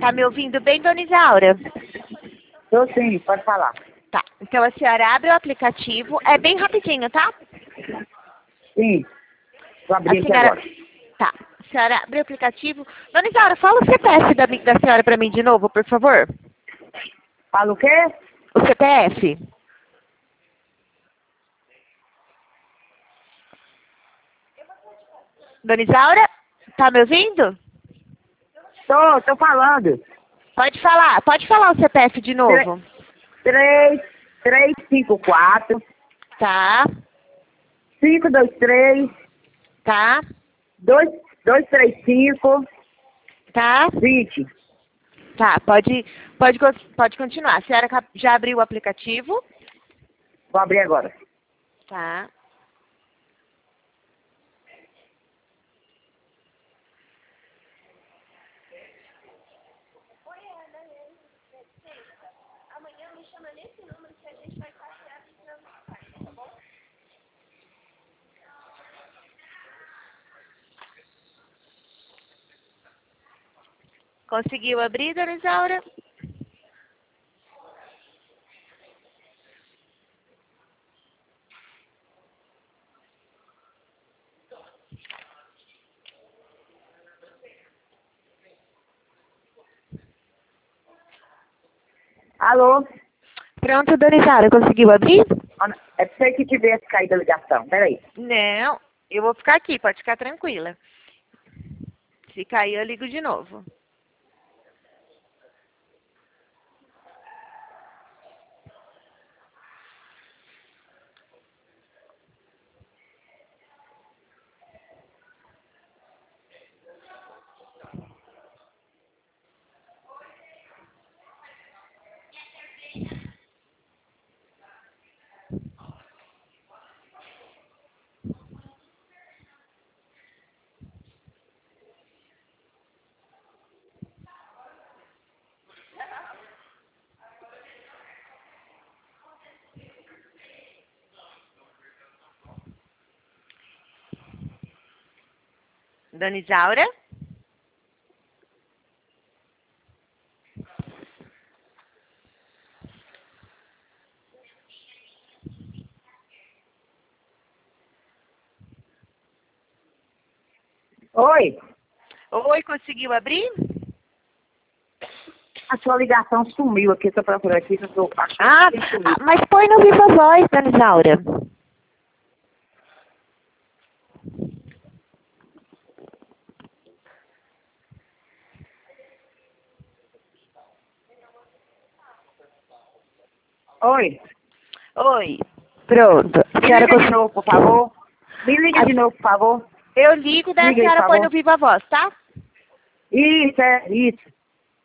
Tá me ouvindo bem, dona Isaura? Tô sim, pode falar. Tá. Então a senhora abre o aplicativo. É bem rapidinho, tá? Sim, vou abrir A aqui senhora... agora. Tá. A senhora abre o aplicativo. Dona Isaura, fala o CPF da senhora pra mim de novo, por favor. Fala o quê? O CPF. Dona Isaura, tá me ouvindo? Tô falando. Pode falar o CPF de novo. 354 Tá, 523 tá, 235 tá, 20. tá. Pode continuar. A senhora já abriu o aplicativo? Vou abrir agora. Tá. Conseguiu abrir, dona Isaura? Alô? Pronto, dona Isaura, conseguiu abrir? É pra você que tivesse caído a ligação. Peraí. Não, eu vou ficar aqui, pode ficar tranquila. Se cair, eu ligo de novo. Dona Isaura? Oi? Oi, conseguiu abrir? A sua ligação sumiu aqui. Tô procurando aqui. Tô Ah, achando que sumiu. mas põe no Viva Voz, dona Isaura. Oi? Oi. Pronto. A Me senhora liga de novo, por favor. Me liga de novo, por favor. Eu ligo, daí a Liga aí, senhora por põe favor. no Viva Voz, tá? Isso, é isso.